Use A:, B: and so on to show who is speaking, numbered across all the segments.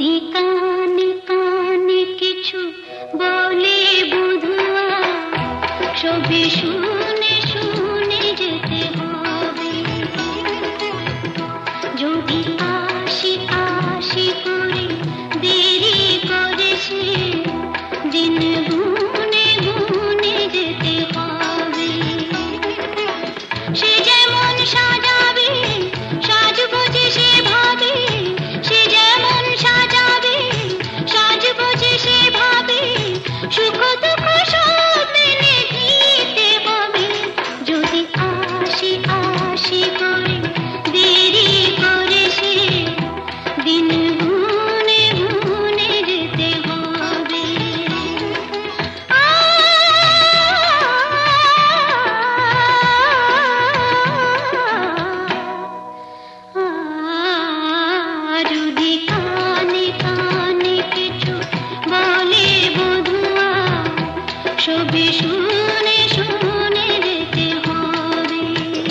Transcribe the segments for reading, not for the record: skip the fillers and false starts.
A: যদি কানে কানে কিছু বলে বধুয়া, সবে শুনে শুনে যেতে হবে। যদি আশি আশি করে দেরি করে সে, দিন গুনে গুনে যেতে হবে। সে যেমন সাজাবে সাজগোজে সে ভাবে, সে যেমন সাজাবে সাজগোজে সে ভাবে, সুখ দুঃখ সব মেনে নিতে হবে। যদি আশি আশি করে দেরি করে সে, দিন গুনে গুনে যেতে হবে। যদি কানে কানে কিছু বলে বধুয়া, সবে শুনে শুনে যেতে হবে।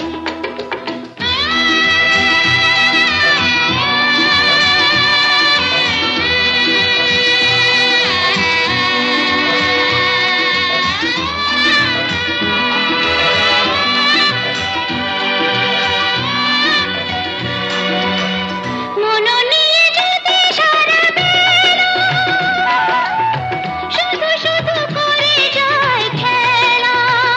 A: মন নিয়ে যদি সারা বেলা শুধু শুধু করে যায় খেলা,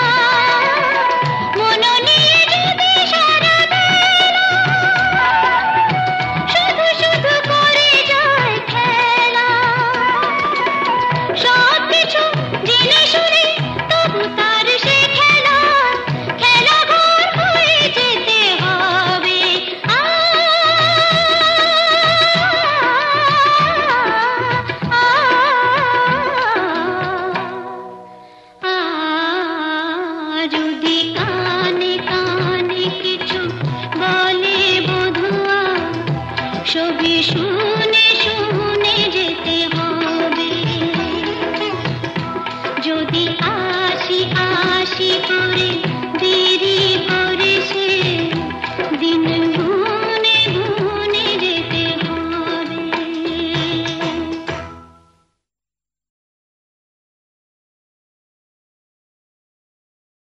A: মন নিয়ে যদি সারা বেলা শুধু শুধু করে যায় খেলা, সব কিছু জেনে শুনে তবু তার সে খেলা, খেলা ঘর হয়ে যেতে হবে। যদি কানে কানে কিছু বলে বধুয়া, সবে শুনে শুনে যেতে হবে। যদি আশি আশি করে দেরি করে